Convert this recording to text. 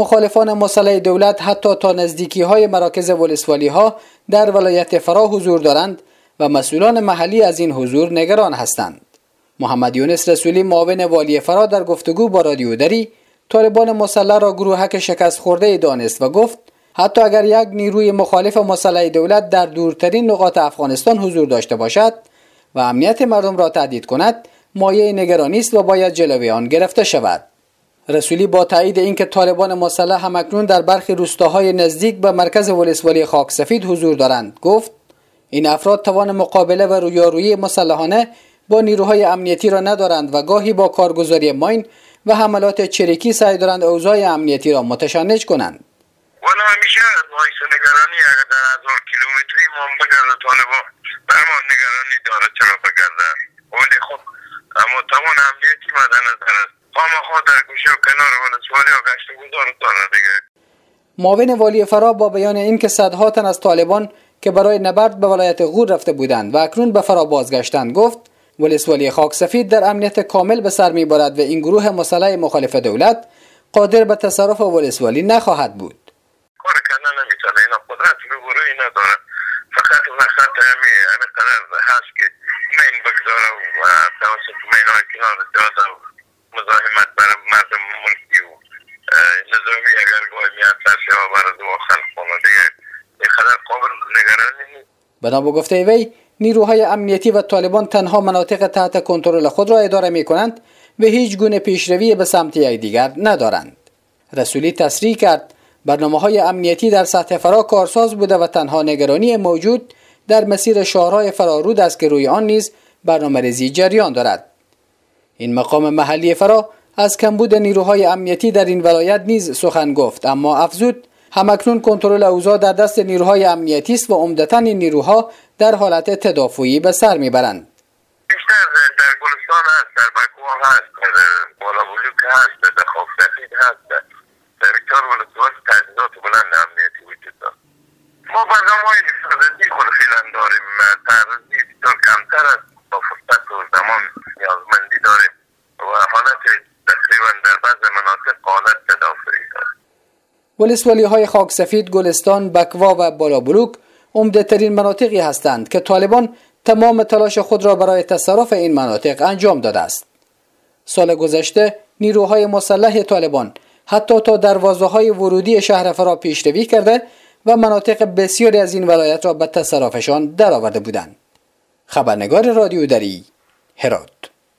مخالفان مسلح دولت حتی تا نزدیکی‌های مراکز ولسوالی‌ها در ولایت فرا حضور دارند و مسئولان محلی از این حضور نگران هستند. محمد یونس رسولی معاون والی فرا در گفتگو با رادیو دری طالبان مسلح را گروهک شکست خورده دانست و گفت حتی اگر یک نیروی مخالف مسلح دولت در دورترین نقاط افغانستان حضور داشته باشد و امنیت مردم را تهدید کند، مایه نگرانی است و باید جلوی آن گرفته شود. رسولی با تایید اینکه طالبان مسلح همکنون در برخی روستاهای نزدیک به مرکز ولسوالی خاکسفید حضور دارند گفت این افراد توان مقابله و رویارویی مسلحانه با نیروهای امنیتی را ندارند و گاهی با کارگزاری ماین و حملات چریکی سعی دارند اوضاع امنیتی را متشنج کنند. والا همیشه باعث نگرانی اگر در 1000 کیلومتری ما بگرده طالبان برمان نگرانی داره چرا بگرده ولی خب اما توان امنیتی مد نظر است خامخواه در گوشه و کنار ولسوالی ها گشت و گذار داره دیگه. معاون والی فرا با بیان اینکه صدها تن از طالبان که برای نبرد به ولایت غور رفته بودند و اکنون به فرا بازگشتند گفت ولسوالی خاکسفید در امنیت کامل به سر میبرد و این گروه مسلح مخالف دولت قادر به تصرف ولسوالی نخواهد بود. کار کردن نمیتونه، اینا قدرت روبرویی نداره، فقط همین قدر هست که مین بگذاره و توسط مین های کنار جاده و مزاحمت برای مردم ملکی و نظامی اگر گاهی میاد سرشما برای دو خلق کنه دیگه این قدر قابل نگرانی نیست. بنا به گفته وی نیروهای امنیتی و طالبان تنها مناطق تحت کنترل خود را اداره می کنند و هیچ گونه پیشروی به سمت دیگر ندارند. رسولی تصریح کرد برنامه‌های امنیتی در سطح فرا کارساز بوده و تنها نگرانی موجود در مسیر شهرهای فرارود است که روی آن نیز برنامه‌ریزی جریان دارد. این مقام محلی فرا از کمبود نیروهای امنیتی در این ولایت نیز سخن گفت، اما افزود همکنون کنترل اوضاع در دست نیروهای امنیتی است و عمدتاً این نیروها در حالت تدافعی به سر میبرند. بیشتر در گلستان هست، در بکوها هست، در بالابلوک هست، در خاکسفید هست، در بیچار ولسوالی تجهیزات بلند امنیتی وجود دارد. ما برنامه‌های حفاظتی خود فعلا داریم، تعرضی بسیار کمتر است، با فرصت و زمان نیازمندی داریم و حالت تقریبا در بعض مناطق حالت تدافعی دارد. ولسوالی های خاکسفید، گلستان، بکوا و بالابلوک عمده ترین مناطقی هستند که طالبان تمام تلاش خود را برای تصرف این مناطق انجام داده است. سال گذشته نیروهای مسلح طالبان حتی تا دروازه‌های ورودی شهر فرا پیشروی کرده و مناطق بسیاری از این ولایت را به تصرفشان درآورده بودند. خبرنگار رادیو دری، هرات.